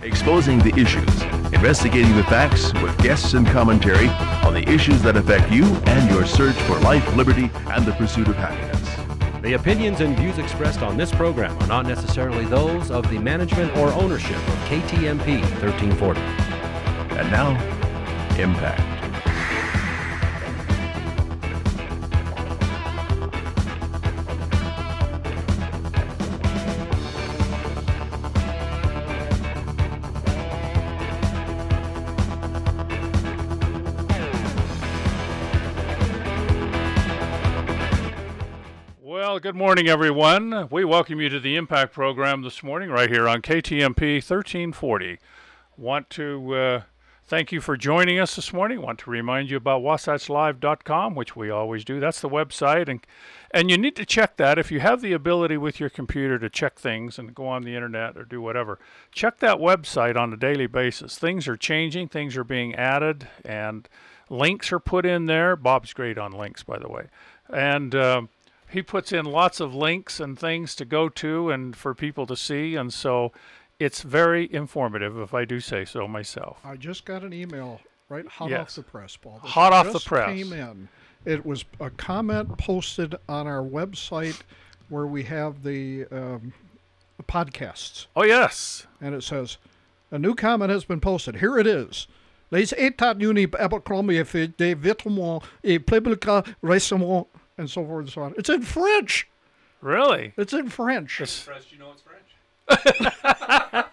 Exposing the issues, investigating the facts with guests and commentary on the issues that affect you and your search for life, liberty, and the pursuit of happiness. The opinions and views expressed on this program are not necessarily those of the management or ownership of KTMP 1340. And now, Impact. Well, good morning, everyone. We welcome you to the Impact program this morning right here on KTMP 1340. Want to thank you for joining us this morning. Want to remind you about wasatchlive.com, which we always do. That's the website, and you need to check that. If you have the ability with your computer to check things and go on the internet or do whatever, check that website on a daily basis. Things are changing, things are being added, and links are put in there. Bob's great on links, by the way. And he puts in lots of links and things to go to and for people to see, and so it's very informative, if I do say so myself. I just got an email, right, hot off the press, Paul. Hot off the press. Came in. It was a comment posted on our website where we have the podcasts. Oh, yes. And it says, a new comment has been posted. Here it is. Les États-Unis Abercrombie fait des vêtements et publica récemment, and so forth and so on. It's in French. Really? It's in French. Impressed you know it's French.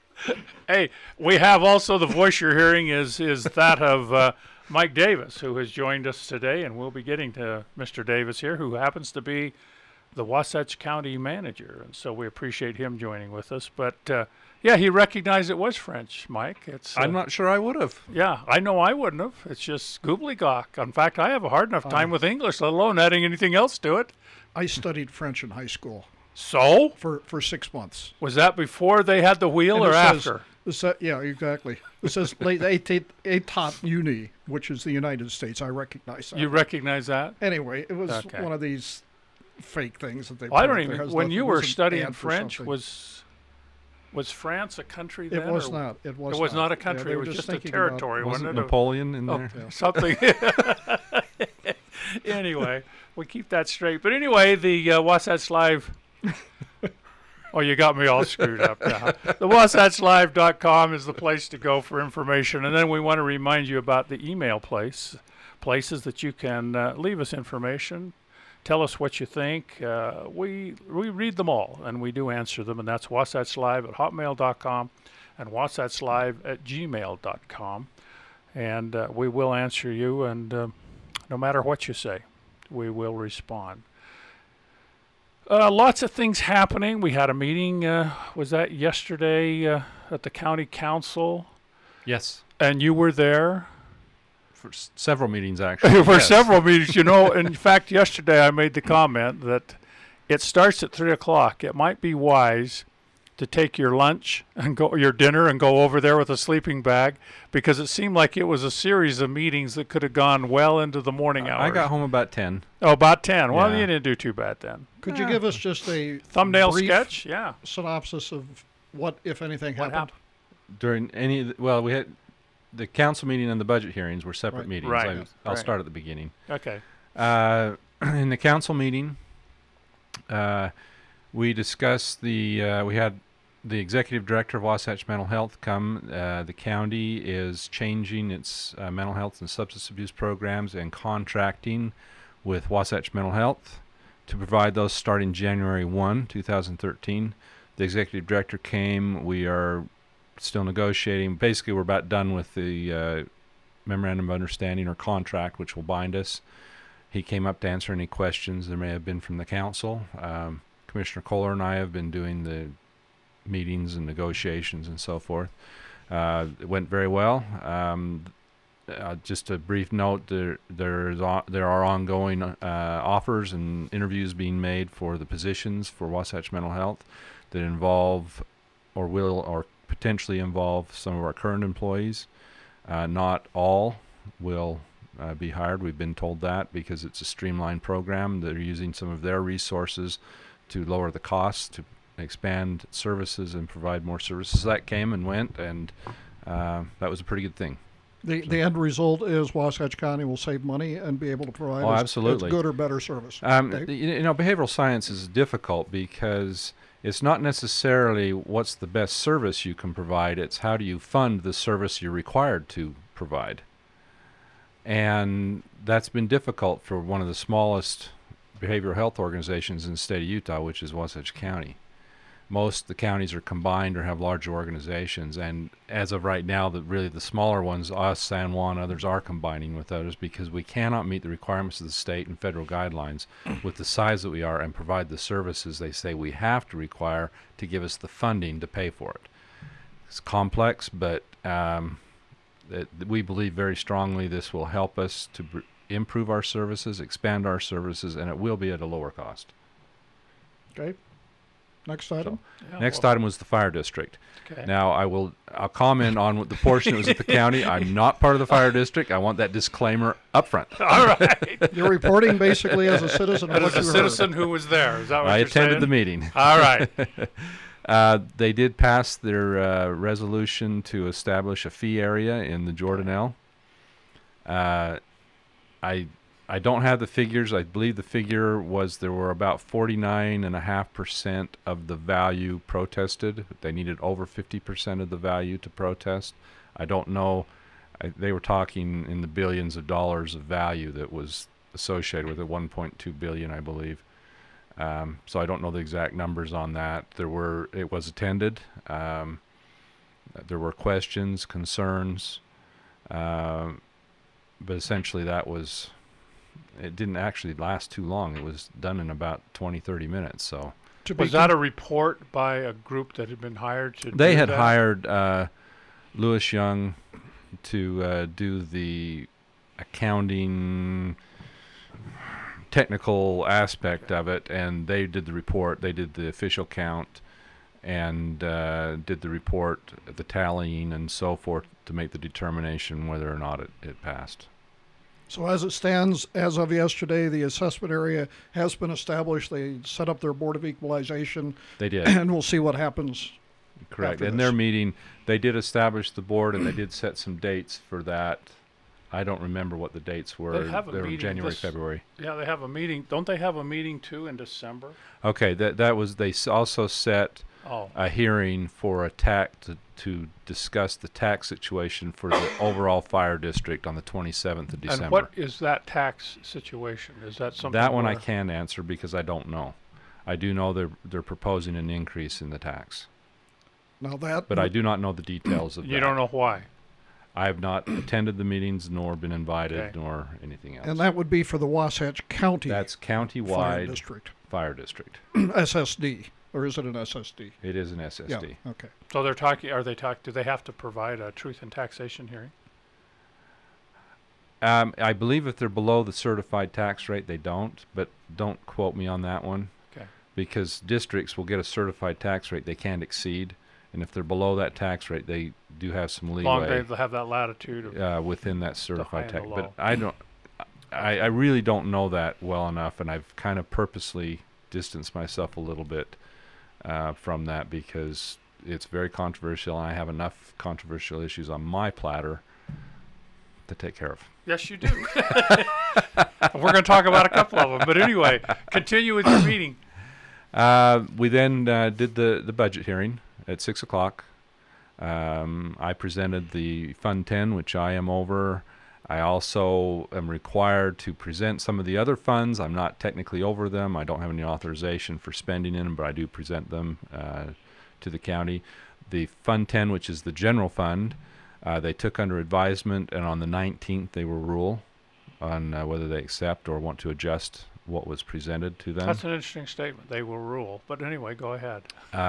Hey, we have also the voice you're hearing is that of Mike Davis, who has joined us today, and we'll be getting to Mr. Davis here, who happens to be the Wasatch County manager, and so we appreciate him joining with us. But yeah, he recognized it was French, Mike. It's I'm not sure I would have. Yeah, I know I wouldn't have. It's just gobbledygook. In fact, I have a hard enough time with English, let alone adding anything else to it. I studied French in high school. So? For 6 months. Was that before they had the wheel or after? Yeah, exactly. It says État Unis, which is the United States. I recognize that. You recognize that? Anyway, it was one of these fake things that they. Well, I don't even. When you were studying French, was France a country then? It was not. It was not a country. Yeah, it was just a territory. Wasn't Napoleon in there? Yeah. Something. Anyway, we keep that straight. But anyway, the Wasatch Live. Oh, you got me all screwed up now. The wasatchlive.com is the place to go for information. And then we want to remind you about the email places that you can leave us information. Tell us what you think. We read them all, and we do answer them, and that's wasatchlive@hotmail.com and wasatchlive@gmail.com. And we will answer you, and no matter what you say, we will respond. Lots of things happening. We had a meeting, was that yesterday at the county council? Yes. And you were there? For several meetings, actually. Several meetings. You know, in fact, yesterday I made the comment that it starts at 3 o'clock. It might be wise to take your lunch and your dinner and go over there with a sleeping bag, because it seemed like it was a series of meetings that could have gone well into the morning hours. I got home about 10. Oh, about 10. Well, Yeah. you didn't do too bad then. Could you give us just a thumbnail brief sketch? Yeah. synopsis of what, if anything, What happened? During we had the council meeting and the budget hearings were separate Right. meetings. Right. I'll Right. start at the beginning. Okay. In the council meeting, we discussed we had the executive director of Wasatch Mental Health come. The county is changing its mental health and substance abuse programs and contracting with Wasatch Mental Health to provide those starting January 1, 2013. The executive director came. We are still negotiating. Basically, we're about done with the memorandum of understanding or contract, which will bind us. He came up to answer any questions there may have been from the council. Commissioner Kohler and I have been doing the meetings and negotiations and so forth. It went very well. Just a brief note: there are ongoing offers and interviews being made for the positions for Wasatch Mental Health that involve or will or potentially involve some of our current employees. Not all will be hired. We've been told that because it's a streamlined program. They're using some of their resources to lower the costs to expand services and provide more services. That came and went, and that was a pretty good thing. The end result is Wasatch County will save money and be able to provide absolutely. as good or better service. Behavioral science is difficult because it's not necessarily what's the best service you can provide. It's how do you fund the service you're required to provide. And that's been difficult for one of the smallest behavioral health organizations in the state of Utah, which is Wasatch County. Most of the counties are combined or have larger organizations, and as of right now, the smaller ones, us, San Juan, others, are combining with others because we cannot meet the requirements of the state and federal guidelines with the size that we are and provide the services they say we have to require to give us the funding to pay for it. It's complex, but we believe very strongly this will help us to improve our services, expand our services, and it will be at a lower cost. Okay. Next item. Next item was the fire district. Okay. Now I'll comment on the portion that was at the county. I'm not part of the fire district. I want that disclaimer up front. All right. You're reporting basically as a citizen. As a citizen who was there. Is that what I you're attended saying? the meeting. All right. They did pass their resolution to establish a fee area in the Jordanelle. I don't have the figures. I believe the figure was there were about 49.5% of the value protested. They needed over 50% of the value to protest. I don't know. They were talking in the billions of dollars of value that was associated with it, 1.2 billion, I believe. So I don't know the exact numbers on that. It was attended. There were questions, concerns, but essentially it didn't actually last too long. It was done in about 20-30 minutes. So was that a report by a group that had been hired to They do had that? hired Lewis Young to do the accounting technical aspect of it, and they did the report. They did the official count and did the report, the tallying and so forth to make the determination whether or not it passed. So as it stands, as of yesterday, the assessment area has been established. They set up their Board of Equalization. They did. And we'll see what happens. Correct. after In this. their meeting, they did establish the board, and they did set some dates for that. I don't remember what the dates were. They have a were meeting January, February. Yeah, they have a meeting. Don't they have a meeting too in December? Okay, that was. They also set Oh, a hearing for a to discuss the tax situation for the overall fire district on the 27th of December. and what is that tax situation? Is that something? That one I where- can't answer because I don't know. I do know they're proposing an increase in the tax, Now that, but I do not know the details of that. You don't know why. I have not attended the meetings nor been invited Okay. nor anything else. and that would be for the Wasatch County That's Fire county-wide District. fire district. SSD, or is it an SSD? It is an SSD. Yeah. Okay. So they're talking. Are they talk? Do they have to provide a truth and taxation hearing? I believe if they're below the certified tax rate, they don't, but don't quote me on that one. Okay. Because districts will get a certified tax rate they can't exceed, and if they're below that tax rate, they do have some Long leeway they have that latitude of within that high certified and tax. the But low. I don't. I really don't know that well enough, and I've kind of purposely distanced myself a little bit from that because it's very controversial, and I have enough controversial issues on my platter to take care of. Yes, you do. We're going to talk about a couple of them, but anyway, continue with your meeting. We then did the budget hearing at 6 o'clock. I presented the Fund 10, which I am over. I also am required to present some of the other funds. I'm not technically over them. I don't have any authorization for spending in them, but I do present them to the county. The Fund 10, which is the general fund, they took under advisement, and on the 19th they will rule on whether they accept or want to adjust what was presented to them. That's an interesting statement. They will rule. But anyway, go ahead.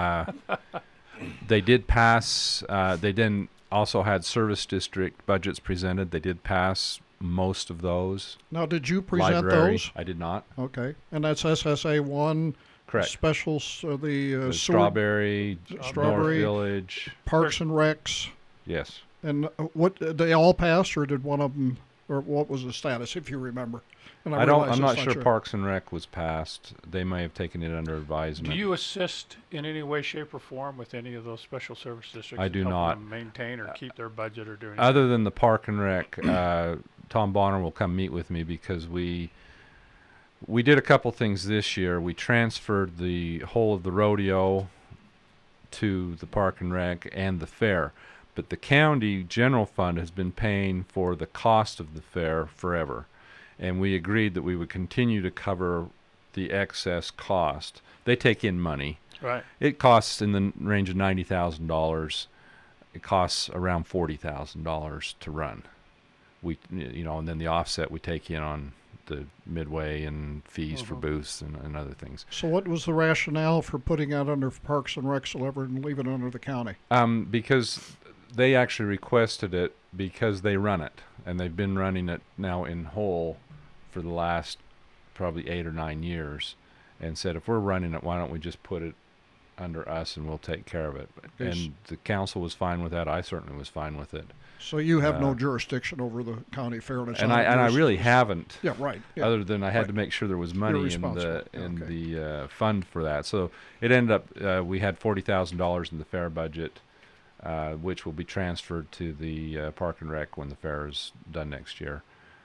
They did pass. They then also had service district budgets presented. They did pass most of those. Now, did you present Library, those? I did not. Okay. And that's SSA 1, Correct. specials, the The sewer, Strawberry, Strawberry, North Village. Parks and Recs. Yes. And what, they all passed, or did one of them or what was the status, if you remember? And I'm realize not it's sure Parks and Rec was passed. They may have taken it under advisement. Do you assist in any way, shape, or form with any of those special service districts? I do help not. them maintain or keep their budget or do anything? Other than the Park and Rec, Tom Bonner will come meet with me because we did a couple things this year. We transferred the whole of the rodeo to the Park and Rec and the fair. But the county general fund has been paying for the cost of the fair forever. And we agreed that we would continue to cover the excess cost. They take in money. Right. It costs in the range of $90,000. It costs around $40,000 to run. And then the offset we take in on the midway and fees for booths and other things. So what was the rationale for putting that under Parks and Rec and leaving it under the county? Because they actually requested it because they run it, and they've been running it now in whole for the last probably 8 or 9 years, and said, if we're running it, why don't we just put it under us and we'll take care of it. Yes. And the council was fine with that. I certainly was fine with it. So you have no jurisdiction over the county fair, and I really haven't. Yeah, right. Yeah. Other than I had to make sure there was money in the fund for that. So it ended up we had $40,000 in the fair budget, which will be transferred to the Park and Rec when the fair is done next year.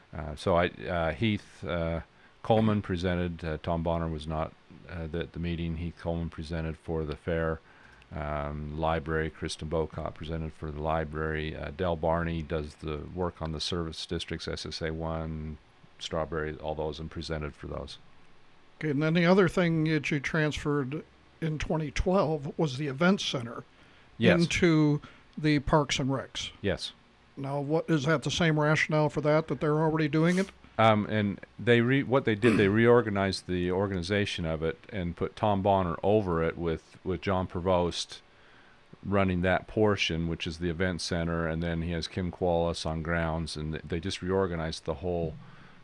Heath Coleman presented. Tom Bonner was not at the meeting. Heath Coleman presented for the fair. Library, Kristen Bocott presented for the library. Del Barney does the work on the service districts, SSA 1, Strawberry, all those, and presented for those. Okay, and then the other thing that you transferred in 2012 was the event center into the Parks and Recs. Yes. Now, what is that the same rationale for that they're already doing it? And they what they did, they reorganized the organization of it and put Tom Bonner over it with John Provost running that portion, which is the event center, and then he has Kim Qualis on grounds, and they just reorganized the whole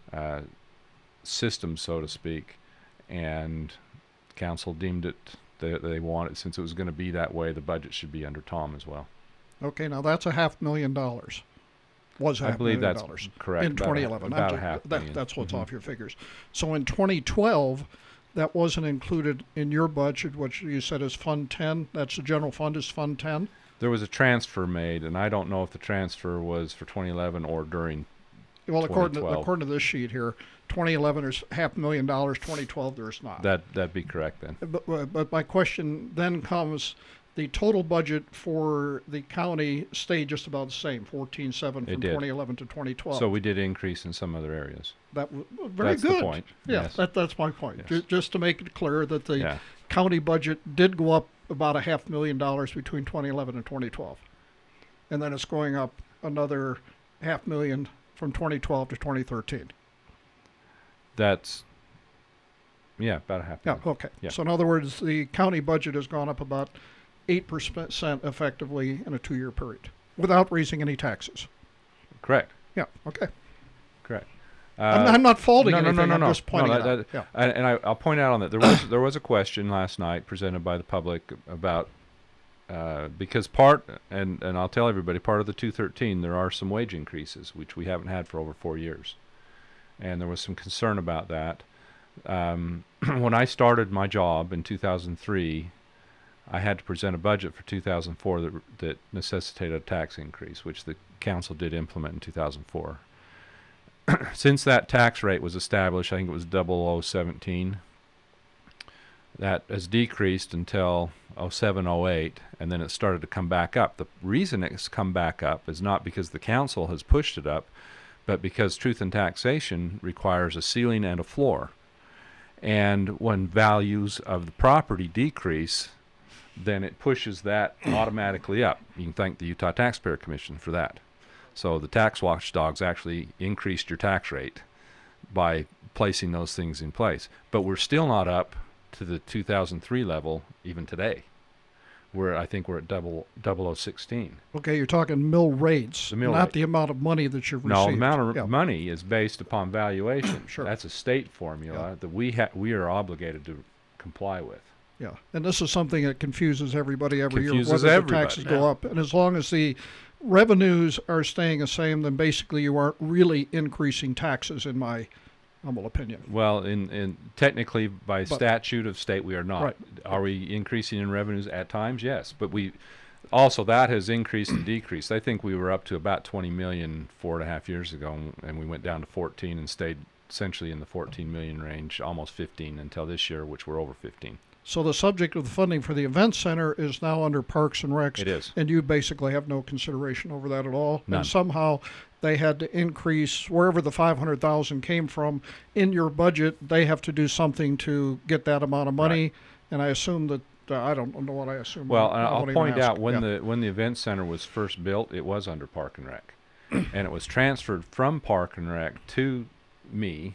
system, so to speak, and council deemed it they wanted, since it was going to be that way, the budget should be under Tom as well. Okay, now that's $500,000. I believe that's correct. In 2011. About $500,000. That's what's off your figures. So in 2012, that wasn't included in your budget, which you said is Fund 10. That's the general fund is Fund 10? There was a transfer made, and I don't know if the transfer was for 2011 or during 2012. According to this sheet here, 2011 there's $500,000, 2012 there's not. That'd be correct then. But my question then comes, the total budget for the county stayed just about the same, 14.7 from 2011 to 2012. So we did increase in some other areas. That was very That's good. the point. Yeah, yes. That's my point. Yes. Just to make it clear that the county budget did go up about $500,000 between 2011 and 2012. And then it's going up another $500,000 from 2012 to 2013. That's, about $500,000. Yeah, okay. Yeah. So in other words, the county budget has gone up about 8% effectively in a 2-year period without raising any taxes. Correct. Yeah, okay. Correct. I'm not faulting anything. No. I'm just pointing it out. Yeah. And I'll point out on that there was a question last night presented by the public about because and I'll tell everybody, part of the 213 there are some wage increases which we haven't had for over 4 years, and there was some concern about that. When I started my job in 2003, I had to present a budget for 2004 that necessitated a tax increase, which the council did implement in 2004. Since that tax rate was established, I think it was 0017, that has decreased until 07-08, and then it started to come back up. The reason it's come back up is not because the council has pushed it up, but because truth in taxation requires a ceiling and a floor. And when values of the property decrease, then it pushes that automatically up. You can thank the Utah Taxpayer Commission for that. So the tax watchdogs actually increased your tax rate by placing those things in place. But we're still not up to the 2003 level even today. I think we're at 0016. Okay, you're talking mill rates, not the amount of money that you've received. No, the amount of money is based upon valuation. Sure. That's a state formula that we are obligated to comply with. Yeah, and this is something that confuses everybody every year, Confuses whether everybody. the taxes go up. And as long as the revenues are staying the same, then basically you aren't really increasing taxes, in my humble opinion. Well, in technically by statute of state, we are not. Right. Are we increasing in revenues at times? Yes, but we also that has increased and decreased. I think we were up to about 20 million 4.5 years ago, and we went down to 14 and stayed essentially in the 14 million range, almost 15 until this year, which we're over 15. So the subject of the funding for the event center is now under Parks and Recs. It is. And you basically have no consideration over that at all. None. And somehow they had to increase wherever the $500,000 came from in your budget. They have to do something to get that amount of money. Right. And I assume that I don't know what I assume. Well, I I'll won't point even ask. out when the event center was first built, it was under Park and Rec, and it was transferred from Park and Rec to me.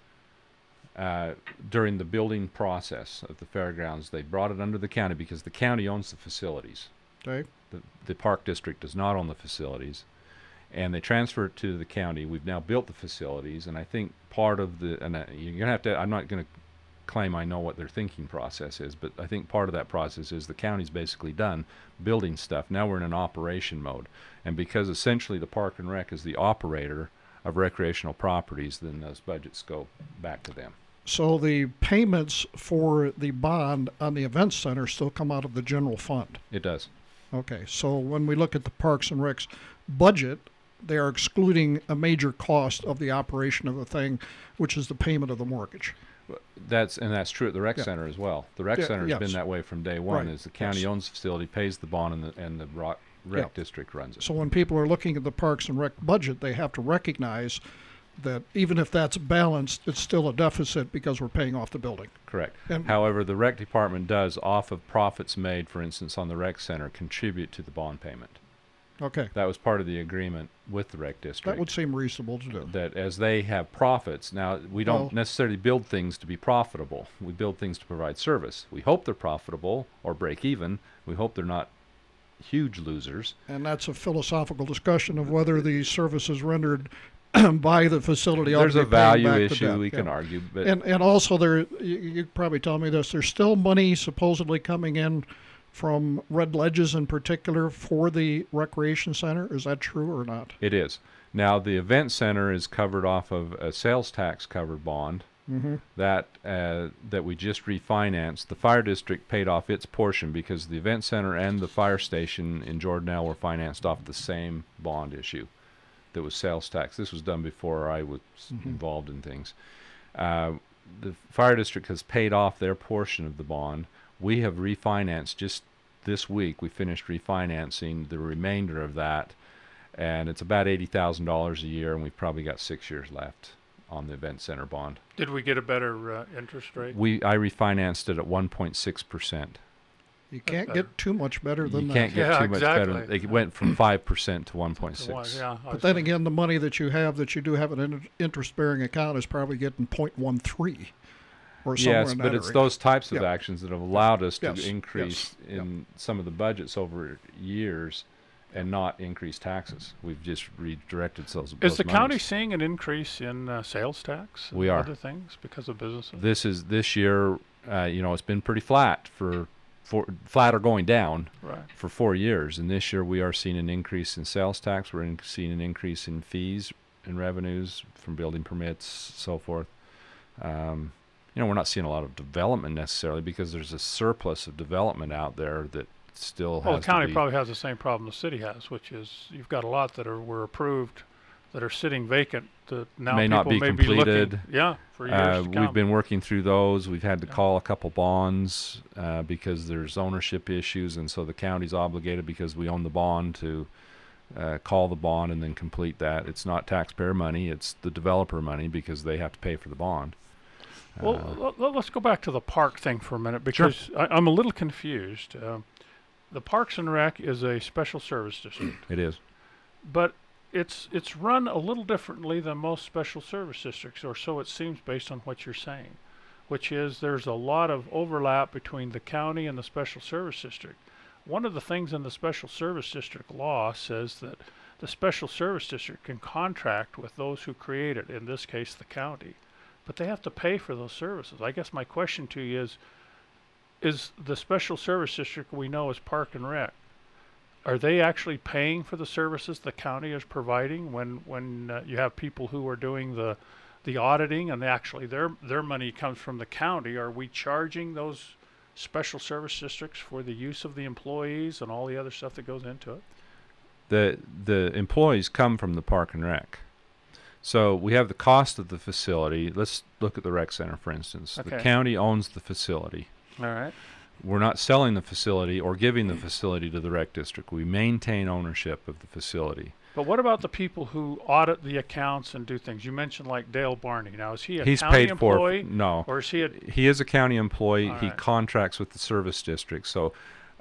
During the building process of the fairgrounds, they brought it under the county because the county owns the facilities. Okay. The park district does not own the facilities, and they transfer it to the county. We've now built the facilities, and I think part of the you're gonna have to. I'm not gonna claim I know what their thinking process is, but I think part of that process is the county's basically done building stuff. Now we're in an operation mode, and because essentially the Park and Rec is the operator of recreational properties, then those budgets go back to them. So the payments for the bond on the event center still come out of the general fund. It does. Okay, so when we look at the Parks and Recs budget, they are excluding a major cost of the operation of the thing, which is the payment of the mortgage. That's true at the rec center as well. The rec center has been that way from day one. Right. Is the county owns the facility, pays the bond, and the rec district runs it. So when people are looking at the Parks and Rec budget, they have to recognize that even if that's balanced, it's still a deficit because we're paying off the building. Correct. And however, the rec department does, off of profits made, for instance, on the rec center, contribute to the bond payment. Okay. That was part of the agreement with the rec district. That would seem reasonable to do. That as they have profits, now we don't necessarily build things to be profitable. We build things to provide service. We hope they're profitable or break even. We hope they're not huge losers. And that's a philosophical discussion of whether the service is rendered by the facility. There's a value issue we can argue, but and also there, you probably tell me this. There's still money supposedly coming in from Red Ledges in particular for the recreation center. Is that true or not? It is. Now the event center is covered off of a sales tax covered bond that we just refinanced. The fire district paid off its portion because the event center and the fire station in Jordanelle were financed off the same bond issue. That was sales tax. This was done before I was involved in things. The fire district has paid off their portion of the bond. We have refinanced just this week. We finished refinancing the remainder of that, and it's about $80,000 a year, and we've probably got 6 years left on the event center bond. Did we get a better interest rate? I refinanced it at 1.6%. You can't get too much better than that. You can't get too much better. Exactly. It went from 5% to 1.6. Yeah, But then again, the money that you do have an interest-bearing account is probably getting 0.13 or somewhere yes, in that but it's area. those types of Yeah. actions that have allowed us to Yes, increase yes, in some of the budgets over years and not increase taxes. We've just redirected those. Is the county monies. seeing an increase in sales tax? We and are. Other things because of businesses? This year, it's been pretty flat flat or going down for 4 years, and this year we are seeing an increase in sales tax. We're seeing an increase in fees and revenues from building permits, so forth. We're not seeing a lot of development necessarily because there's a surplus of development out there that still has Well, the county to be. probably has the same problem the city has, which is you've got a lot that were approved that are sitting vacant that now May people not be may completed. be looking, for years to come. We've been working through those. We've had to call a couple bonds because there's ownership issues, and so the county's obligated because we own the bond to call the bond and then complete that. It's not taxpayer money; it's the developer money because they have to pay for the bond. Well, let's go back to the park thing for a minute because I'm a little confused. The Parks and Rec is a special service district. It is. But it's run a little differently than most special service districts, or so it seems based on what you're saying, which is there's a lot of overlap between the county and the special service district. One of the things in the special service district law says that the special service district can contract with those who create it, in this case the county, but they have to pay for those services. I guess my question to you is the special service district we know as Park and Rec, are they actually paying for the services the county is providing when you have people who are doing the auditing and actually their money comes from the county? Are we charging those special service districts for the use of the employees and all the other stuff that goes into it? The employees come from the Park and Rec. So we have the cost of the facility. Let's look at the rec center, for instance. Okay. The county owns the facility. All right. We're not selling the facility or giving the facility to the rec district. We maintain ownership of the facility. But what about the people who audit the accounts and do things? You mentioned like Dale Barney. Now, is he a He's county paid employee? for. No. Or is he a... He is a county employee. All He right. contracts with the service district. So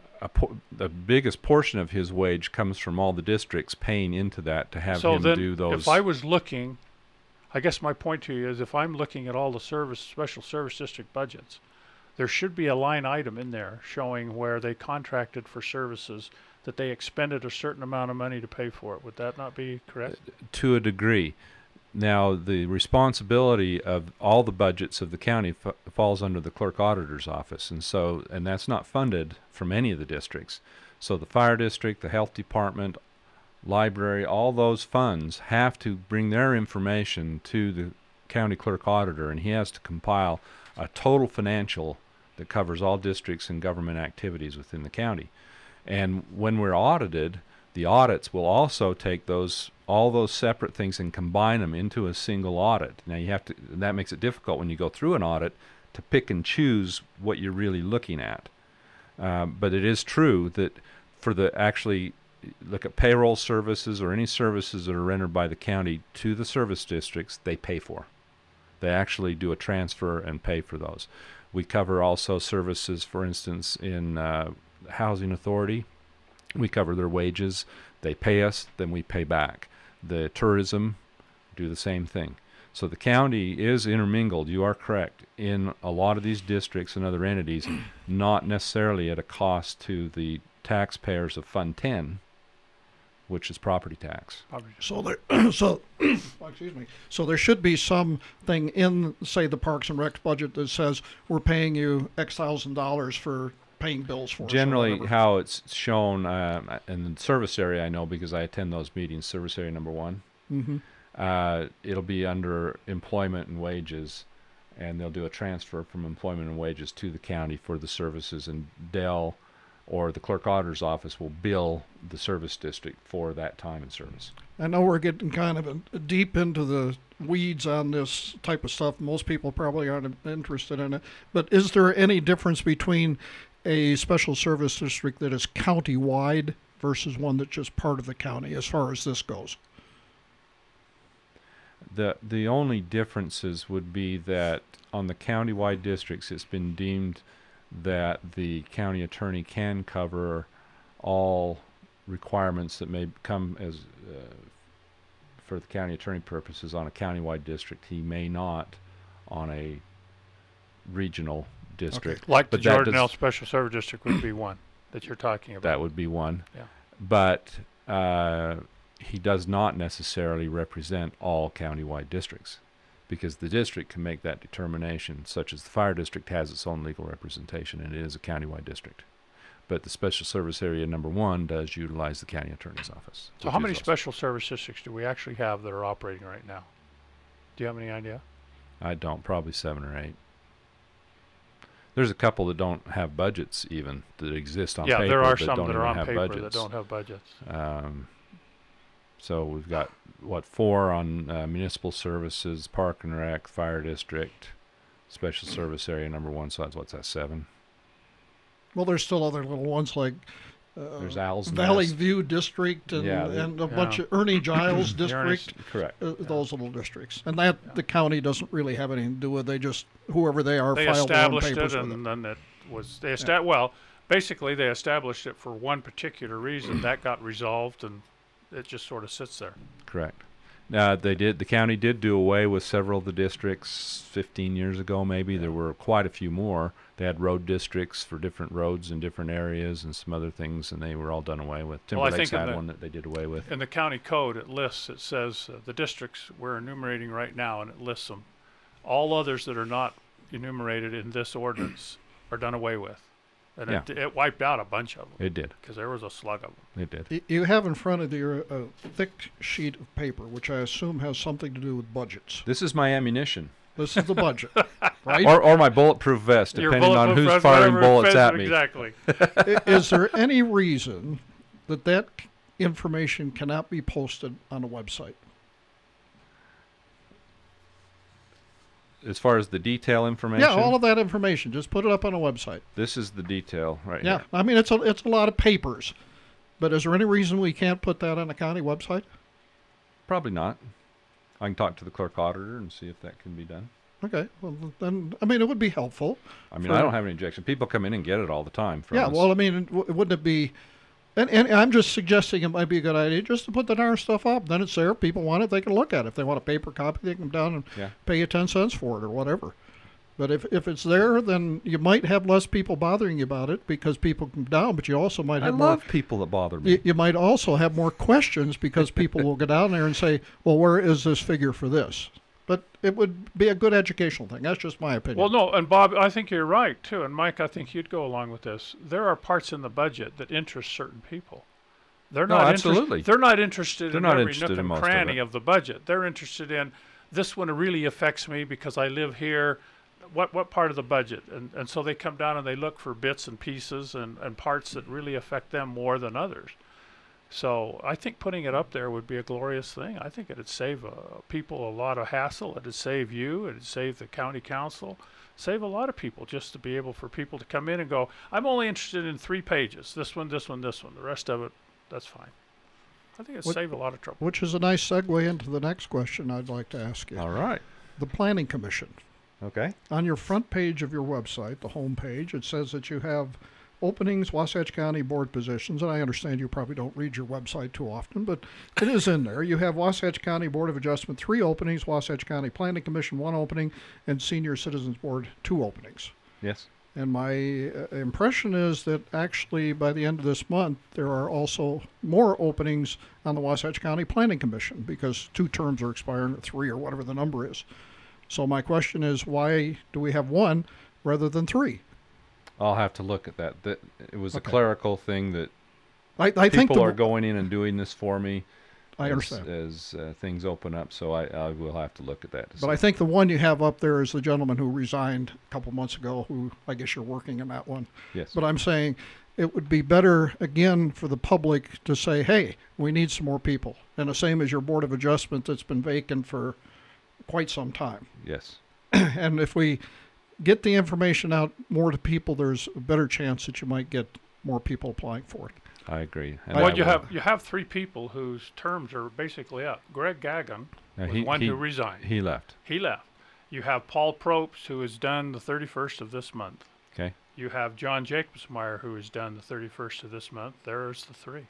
the biggest portion of his wage comes from all the districts paying into that to have him do those. If I was looking, I guess my point to you is if I'm looking at all the special service district budgets, there should be a line item in there showing where they contracted for services that they expended a certain amount of money to pay for it. Would that not be correct? To a degree. Now, the responsibility of all the budgets of the county falls under the clerk auditor's office, and that's not funded from any of the districts. So the fire district, the health department, library, all those funds have to bring their information to the county clerk auditor, and he has to compile a total financial that covers all districts and government activities within the county. And when we're audited, the audits will also take all those separate things and combine them into a single audit. Now that makes it difficult when you go through an audit to pick and choose what you're really looking at. But it is true that for actually look at payroll services or any services that are rendered by the county to the service districts, they pay for. They actually do a transfer and pay for those. We cover also services, for instance, in housing authority. We cover their wages. They pay us, then we pay back. The tourism do the same thing. So the county is intermingled, you are correct, in a lot of these districts and other entities, not necessarily at a cost to the taxpayers of Fund 10, which is property tax. So excuse me. So there should be something in, say, the Parks and Rec budget that says we're paying you X $1,000 for paying bills for us. Generally, how it's shown in the service area, I know because I attend those meetings, service area number 1. Mm-hmm. It'll be under employment and wages, and they'll do a transfer from employment and wages to the county for the services, and Dell or the clerk auditor's office will bill the service district for that time and service. I know we're getting kind of deep into the weeds on this type of stuff. Most people probably aren't interested in it. But is there any difference between a special service district that is county-wide versus one that's just part of the county as far as this goes? The only differences would be that on the county-wide districts, it's been deemed that the county attorney can cover all requirements that may come as for the county attorney purposes on a county-wide district. He may not on a regional district. Okay. Like the Jordanelle Special Service District would be one that you're talking about. That would be one. Yeah. But he does not necessarily represent all county-wide districts, because the district can make that determination, such as the fire district has its own legal representation, and it is a county-wide district. But the special service area number 1 does utilize the county attorney's office. So how many special service districts do we actually have that are operating right now? Do you have any idea? I don't, probably 7 or 8. There's a couple that don't have budgets even, that exist on paper. Yeah, there are that some don't that are even on have paper budgets. that don't have budgets. So we've got, 4 on municipal services, park and rec, fire district, special service area number 1, so that's 7? Well, there's still other little ones like there's Owl's Valley Nest. View District and a bunch of Ernie Giles District. Correct. Those little districts. And that the county doesn't really have anything to do with. They just, whoever they are, they file their own established papers it, with and it. then it was, well, basically they established it for one particular reason. That got resolved, and it just sort of sits there. Correct. The county did do away with several of the districts 15 years ago, maybe. There were quite a few more. They had road districts for different roads in different areas and some other things, and they were all done away with. Timberlake's had one that they did away with. In the county code, it says the districts we're enumerating right now, and it lists them. All others that are not enumerated in this ordinance are done away with. And Yeah. it wiped out a bunch of them. It did. Because there was a slug of them. It did. You have in front of you a thick sheet of paper, which I assume has something to do with budgets. This is my ammunition. This is the budget, right? Or my bulletproof vest, Your depending on bulletproof who's vest, firing whatever bullets fits at it, me. Exactly. Is there any reason that information cannot be posted on a website? As far as the detail information? Yeah, all of that information. Just put it up on a website. This is the detail right Yeah, here. I mean, it's a lot of papers. But is there any reason we can't put that on a county website? Probably not. I can talk to the clerk auditor and see if that can be done. Okay, well, then, I mean, it would be helpful. I mean, I don't have any objection. People come in and get it all the time from Yeah, us. well, I mean, wouldn't it be... And I'm just suggesting it might be a good idea just to put the darn stuff up. Then it's there. People want it, they can look at it. If they want a paper copy, they can come down and pay you 10 cents for it or whatever. But if it's there, then you might have less people bothering you about it because people come down, but you also might have I more... love people that bother me. You might also have more questions because people will go down there and say, well, where is this figure for this? But it would be a good educational thing. That's just my opinion. Well, no, and Bob, I think you're right, too. And Mike, I think you'd go along with this. There are parts in the budget that interest certain people. They're not absolutely. They're not interested in every interested nook in and most cranny of of the budget. They're interested in, this one really affects me because I live here. What part of the budget? And so they come down and they look for bits and pieces and parts that really affect them more than others. So I think putting it up there would be a glorious thing. I think it would save people a lot of hassle. It would save you. It would save the county council. Save a lot of people just to be able for people to come in and go, I'm only interested in 3 pages. This one, this one, this one. The rest of it, that's fine. I think it would save a lot of trouble. Which is a nice segue into the next question I'd like to ask you. All right. The Planning Commission. Okay. On your front page of your website, the home page, it says that you have openings, Wasatch County board positions, and I understand you probably don't read your website too often, but it is in there. You have Wasatch County Board of Adjustment 3 openings, Wasatch County Planning Commission 1 opening, and Senior Citizens Board 2 openings. Yes. And my impression is that actually by the end of this month, there are also more openings on the Wasatch County Planning Commission because 2 terms are expiring, or 3, or whatever the number is. So my question is, why do we have 1 rather than 3? I'll have to look at that. It was a clerical thing that I think people are going in and doing this for me. I understand. As things open up, so I will have to look at that. But I think the one you have up there is the gentleman who resigned a couple months ago, who I guess you're working in that one. Yes. But I'm saying it would be better, again, for the public to say, hey, we need some more people. And the same as your Board of Adjustment that's been vacant for quite some time. Yes. And if we get the information out more to people, there's a better chance that you might get more people applying for it. I agree. Well, you have 3 people whose terms are basically up. Greg Gagan was one who resigned. He left. He left. You have Paul Probst, who is done the 31st of this month. Okay. You have John Jacobsmeyer, who is done the 31st of this month. There's the 3.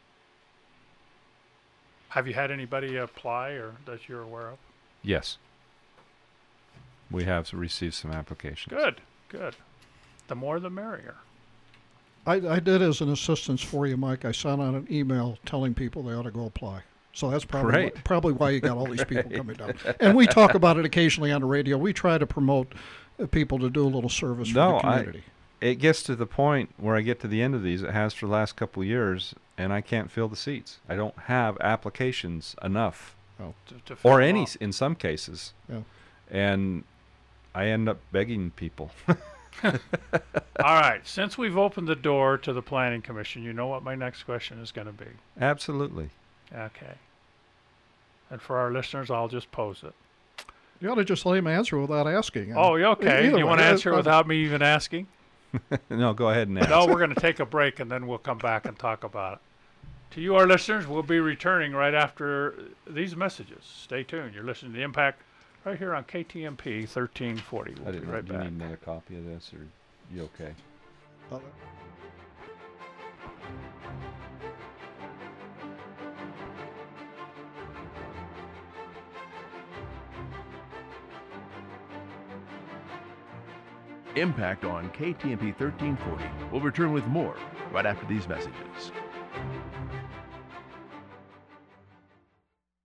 Have you had anybody apply or that you're aware of? Yes. We have received some applications. Good, good. The more the merrier. I did as an assistance for you, Mike. I sent out an email telling people they ought to go apply. So that's probably why you got all these people coming down. And we talk about it occasionally on the radio. We try to promote people to do a little service for the community. It gets to the point where I get to the end of these, it has for the last couple of years, and I can't fill the seats. I don't have applications enough. To fill or them any, up. in some cases. Yeah. And I end up begging people. All right. Since we've opened the door to the Planning Commission, you know what my next question is going to be. Absolutely. Okay. And for our listeners, I'll just pose it. You ought to just let him answer without asking. Oh, okay. You want to answer without me even asking? No, go ahead and answer. No, we're going to take a break, and then we'll come back and talk about it. To you, our listeners, we'll be returning right after these messages. Stay tuned. You're listening to The Impact right here on KTMP 1340. We'll be right back. Do you need another copy of this, or you okay? Impact on KTMP 1340. We'll return with more right after these messages.